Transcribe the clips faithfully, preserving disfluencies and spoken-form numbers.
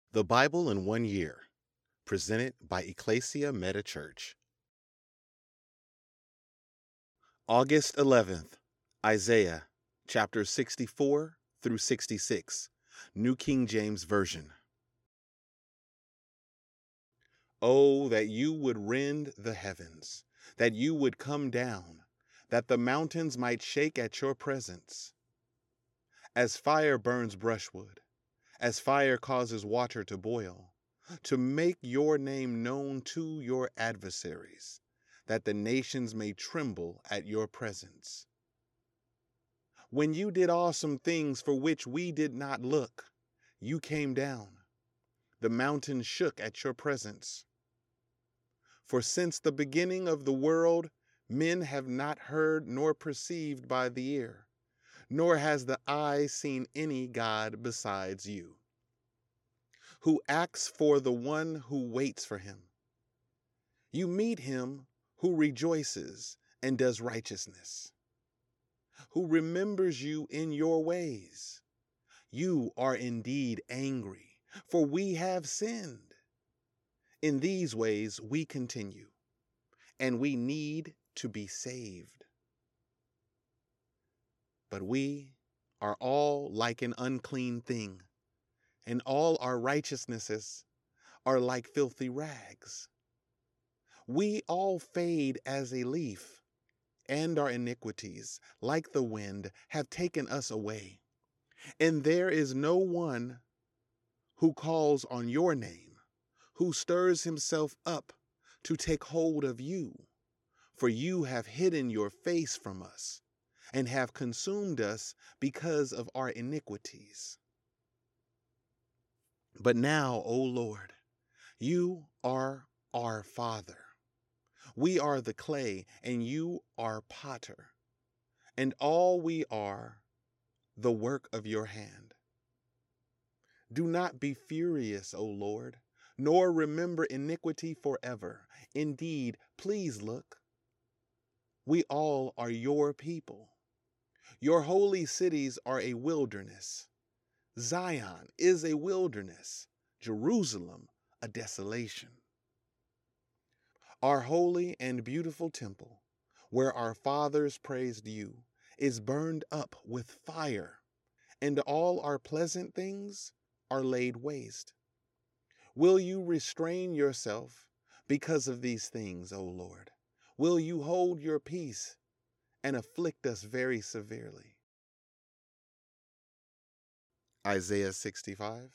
The Bible in One Year, presented by Ecclesia Meta Church. August eleventh, Isaiah, chapters sixty-four through sixty-six, New King James Version. Oh, that you would rend the heavens, that you would come down, that the mountains might shake at your presence. As fire burns brushwood, as fire causes water to boil, to make your name known to your adversaries, that the nations may tremble at your presence. When you did awesome things for which we did not look, you came down. The mountains shook at your presence. For since the beginning of the world, men have not heard nor perceived by the ear, nor has the eye seen any God besides you, who acts for the one who waits for him. You meet him who rejoices and does righteousness, who remembers you in your ways. You are indeed angry, for we have sinned. In these ways we continue, and we need to be saved. But we are all like an unclean thing, and all our righteousnesses are like filthy rags. We all fade as a leaf, and our iniquities, like the wind, have taken us away. And there is no one who calls on your name, who stirs himself up to take hold of you. For you have hidden your face from us, and have consumed us because of our iniquities. But now, O Lord, you are our Father. We are the clay, and you are potter, and all we are the work of your hand. Do not be furious, O Lord, nor remember iniquity forever. Indeed, please look. We all are your people. Your holy cities are a wilderness. Zion is a wilderness, Jerusalem a desolation. Our holy and beautiful temple, where our fathers praised you, is burned up with fire, and all our pleasant things are laid waste. Will you restrain yourself because of these things, O Lord? Will you hold your peace and afflict us very severely? Isaiah sixty-five.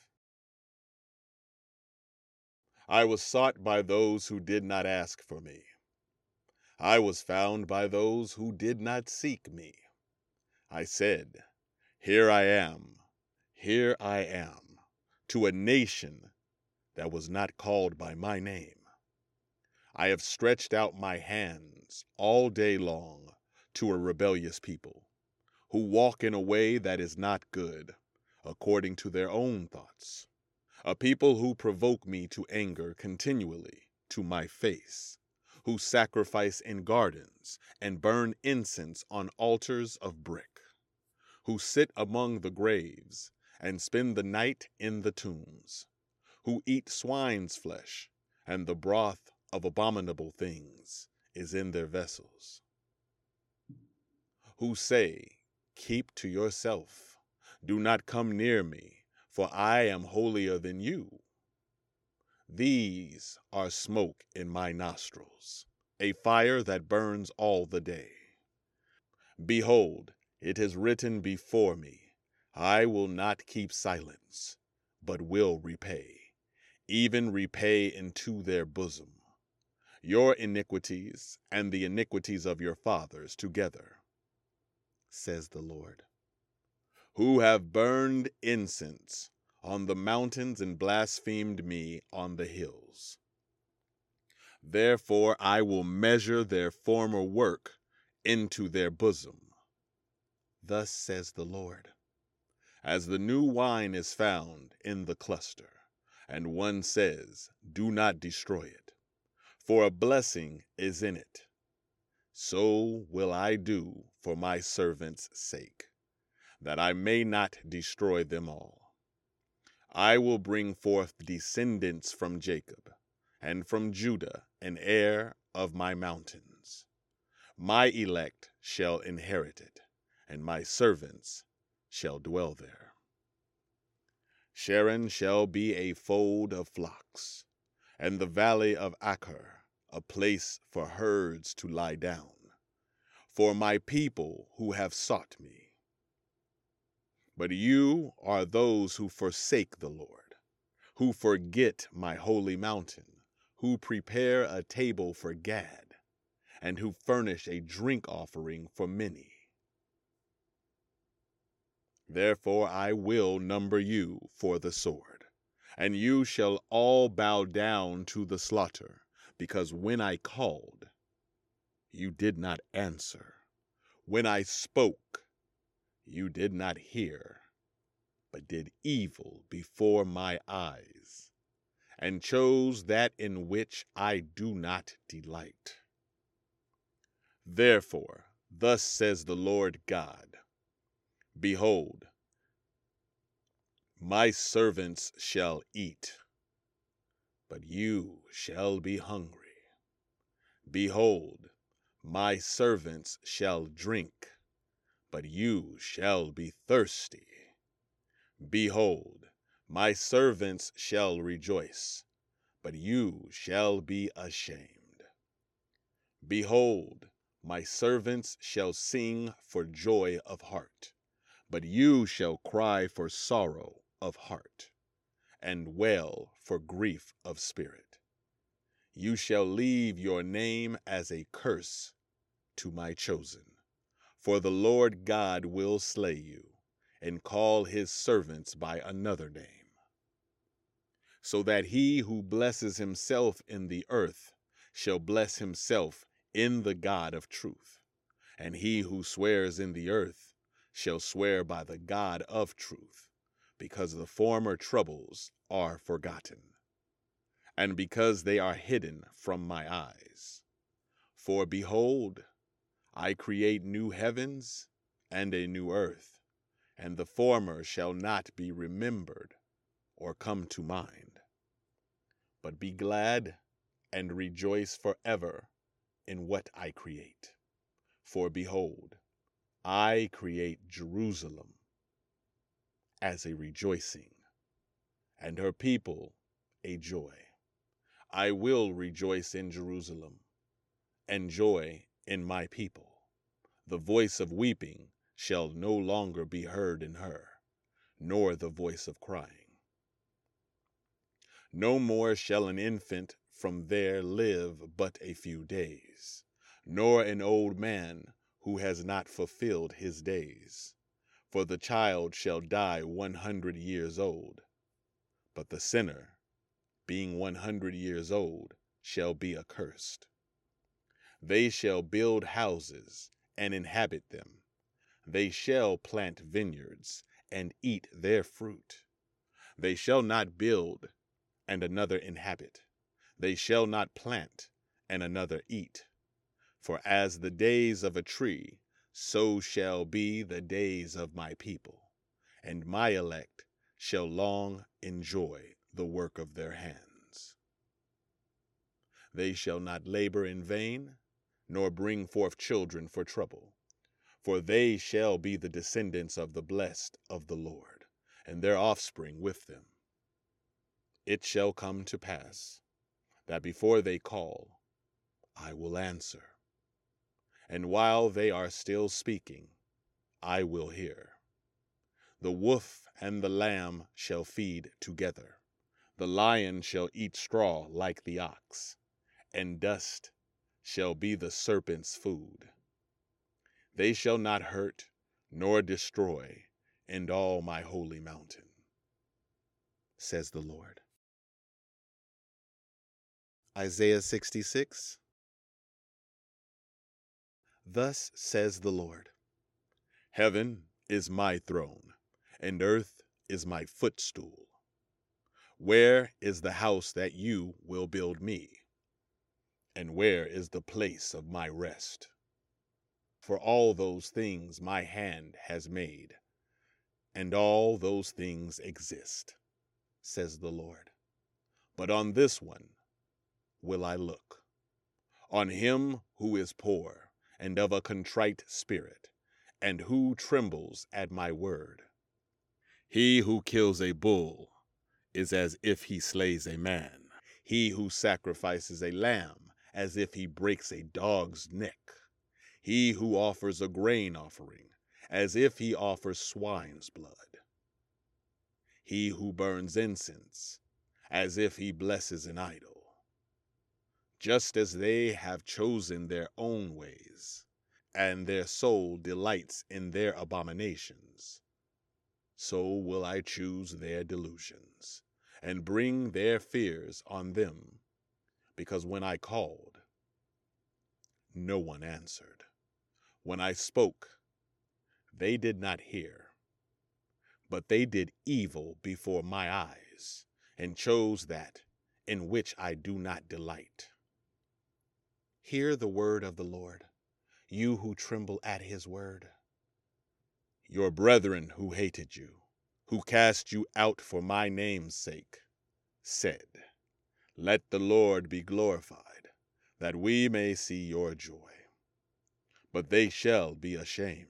I was sought by those who did not ask for me. I was found by those who did not seek me. I said, Here I am, here I am, to a nation that was not called by my name. I have stretched out my hands all day long to a rebellious people, who walk in a way that is not good, according to their own thoughts. A people who provoke me to anger continually to my face, who sacrifice in gardens and burn incense on altars of brick, who sit among the graves and spend the night in the tombs, who eat swine's flesh, and the broth of abominable things is in their vessels, who say, Keep to yourself, do not come near me, for I am holier than you. These are smoke in my nostrils, a fire that burns all the day. Behold, it is written before me, I will not keep silence, but will repay, even repay into their bosom, your iniquities and the iniquities of your fathers together, says the Lord, who have burned incense on the mountains and blasphemed me on the hills. Therefore I will measure their former work into their bosom. Thus says the Lord, as the new wine is found in the cluster, and one says, Do not destroy it, for a blessing is in it. So will I do for my servants' sake, that I may not destroy them all. I will bring forth descendants from Jacob, and from Judah an heir of my mountains. My elect shall inherit it, and my servants shall dwell there. Sharon shall be a fold of flocks, and the valley of Achor a place for herds to lie down, for my people who have sought me. But you are those who forsake the Lord, who forget my holy mountain, who prepare a table for Gad, and who furnish a drink offering for many. Therefore I will number you for the sword, and you shall all bow down to the slaughter, because when I called, you did not answer. When I spoke, you did not hear, but did evil before my eyes, and chose that in which I do not delight. Therefore, thus says the Lord God, behold, my servants shall eat, but you shall be hungry. Behold, my servants shall drink, but you shall be thirsty. Behold, my servants shall rejoice, but you shall be ashamed. Behold, my servants shall sing for joy of heart, but you shall cry for sorrow of heart, and wail for grief of spirit. You shall leave your name as a curse to my chosen, for the Lord God will slay you, and call his servants by another name, so that he who blesses himself in the earth shall bless himself in the God of truth, and he who swears in the earth shall swear by the God of truth, because the former troubles are forgotten, and because they are hidden from my eyes. For behold, I create new heavens and a new earth, and the former shall not be remembered or come to mind. But be glad and rejoice forever in what I create. For behold, I create Jerusalem as a rejoicing, and her people a joy. I will rejoice in Jerusalem, and joy in my people. The voice of weeping shall no longer be heard in her, nor the voice of crying. No more shall an infant from there live but a few days, nor an old man who has not fulfilled his days. For the child shall die one hundred years old, but the sinner, being one hundred years old, shall be accursed. They shall build houses and inhabit them. They shall plant vineyards and eat their fruit. They shall not build and another inhabit. They shall not plant and another eat. For as the days of a tree, so shall be the days of my people, and my elect shall long enjoy the work of their hands. They shall not labor in vain, nor bring forth children for trouble, for they shall be the descendants of the blessed of the Lord, and their offspring with them. It shall come to pass that before they call, I will answer, and while they are still speaking, I will hear. The wolf and the lamb shall feed together. The lion shall eat straw like the ox, and dust shall be the serpent's food. They shall not hurt nor destroy in all my holy mountain, says the Lord. Isaiah sixty-six. Thus says the Lord, heaven is my throne, and earth is my footstool. Where is the house that you will build me? And where is the place of my rest? For all those things my hand has made, and all those things exist. says the Lord. But on this one will I look, on him who is poor and of a contrite spirit, and who trembles at my word. He who kills a bull is as if he slays a man. He who sacrifices a lamb as if he breaks a dog's neck. He who offers a grain offering as if he offers swine's blood. He who burns incense as if he blesses an idol. Just as they have chosen their own ways, and their soul delights in their abominations, so will I choose their delusions, and bring their fears on them, because when I called, no one answered. When I spoke, they did not hear, but they did evil before my eyes, and chose that in which I do not delight. Hear the word of the Lord, you who tremble at his word. Your brethren who hated you, who cast you out for my name's sake, said, let the Lord be glorified, that we may see your joy. But they shall be ashamed.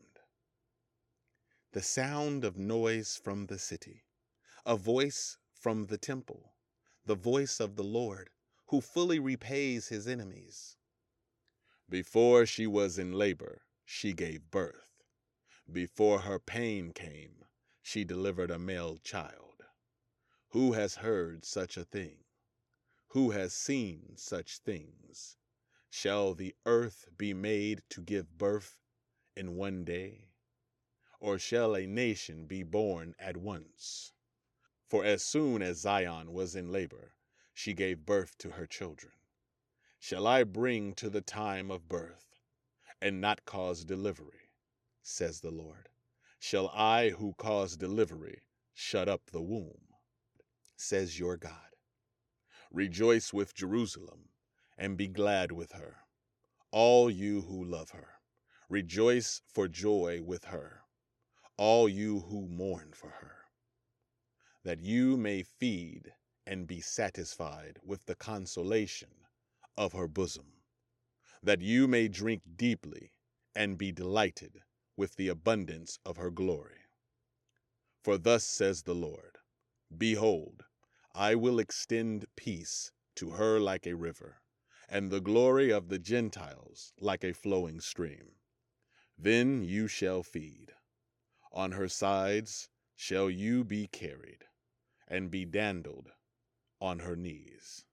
The sound of noise from the city, a voice from the temple, the voice of the Lord, who fully repays his enemies. Before she was in labor, she gave birth. Before her pain came, she delivered a male child. Who has heard such a thing? Who has seen such things? Shall the earth be made to give birth in one day? Or shall a nation be born at once? For as soon as Zion was in labor, she gave birth to her children. Shall I bring to the time of birth, and not cause delivery, says the Lord? Shall I who cause delivery shut up the womb, says your God? Rejoice with Jerusalem, and be glad with her, all you who love her. Rejoice for joy with her, all you who mourn for her, that you may feed and be satisfied with the consolation of her bosom, that you may drink deeply and be delighted with the abundance of her glory. For thus says the Lord, behold, I will extend peace to her like a river, and the glory of the Gentiles like a flowing stream. Then you shall feed. On her sides shall you be carried, and be dandled on her knees.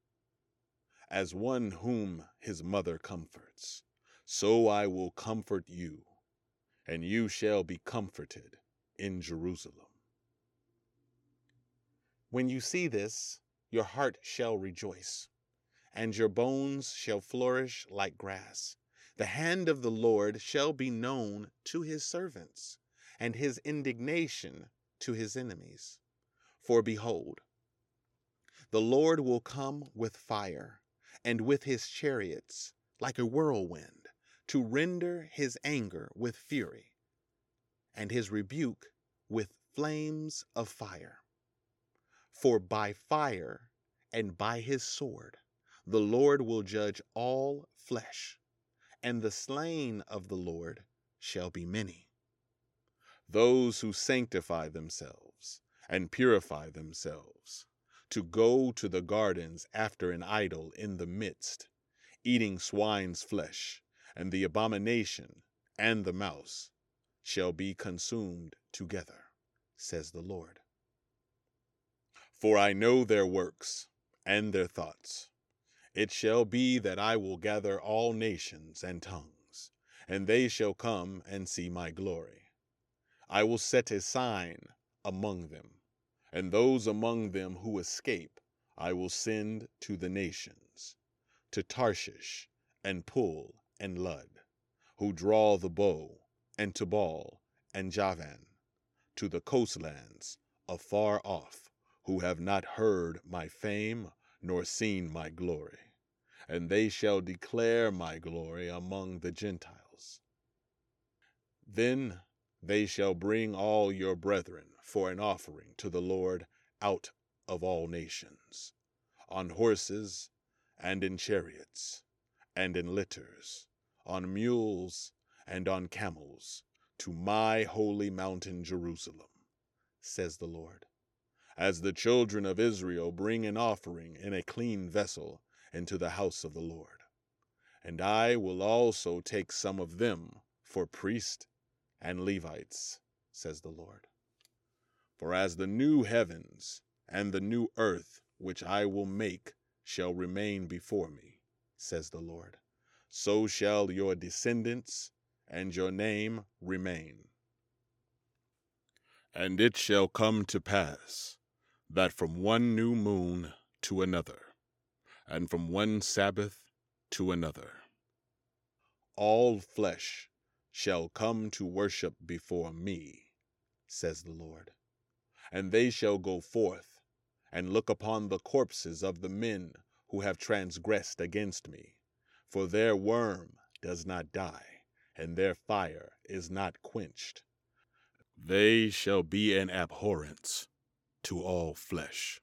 As one whom his mother comforts, so I will comfort you, and you shall be comforted in Jerusalem. When you see this, your heart shall rejoice, and your bones shall flourish like grass. The hand of the Lord shall be known to his servants, and his indignation to his enemies. For behold, the Lord will come with fire, and with his chariots like a whirlwind, to render his anger with fury, and his rebuke with flames of fire. For by fire and by his sword the Lord will judge all flesh, and the slain of the Lord shall be many. Those who sanctify themselves and purify themselves, to go to the gardens after an idol in the midst, eating swine's flesh, and the abomination and the mouse shall be consumed together, says the Lord. For I know their works and their thoughts. It shall be that I will gather all nations and tongues, and they shall come and see my glory. I will set a sign among them, and those among them who escape I will send to the nations, to Tarshish and Pul and Lud, who draw the bow, and Tubal and Javan, to the coastlands afar off, who have not heard my fame nor seen my glory, and they shall declare my glory among the Gentiles. Then they shall bring all your brethren for an offering to the Lord out of all nations, on horses, and in chariots, and in litters, on mules, and on camels, to my holy mountain Jerusalem, says the Lord. As the children of Israel bring an offering in a clean vessel into the house of the Lord. And I will also take some of them for priests and Levites, says the Lord. For as the new heavens and the new earth which I will make shall remain before me, says the Lord, so shall your descendants and your name remain. And it shall come to pass that from one new moon to another, and from one Sabbath to another, all flesh shall come to worship before me, says the Lord. And they shall go forth and look upon the corpses of the men who have transgressed against me, for their worm does not die, and their fire is not quenched. They shall be an abhorrence to all flesh.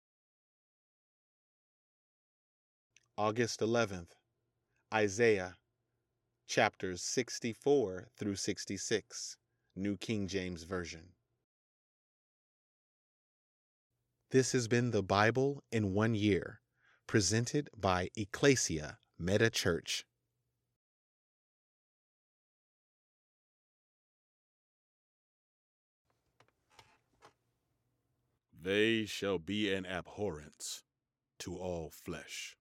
August eleventh, Isaiah, chapters sixty-four through sixty-six, New King James Version. This has been the Bible in one year, presented by Ecclesia Meta Church. They shall be an abhorrence to all flesh.